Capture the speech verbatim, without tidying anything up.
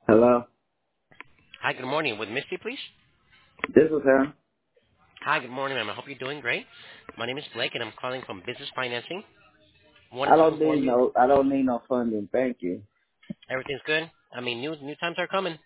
Hello? Hi, good morning. With Misty, please? This is her. Hi, good morning, ma'am. I hope you're doing great. My name is Blake, and I'm calling from Business Financing. Wanted I to don't inform need you no I don't need no funding, thank you. everything's good. I mean, new new times are coming.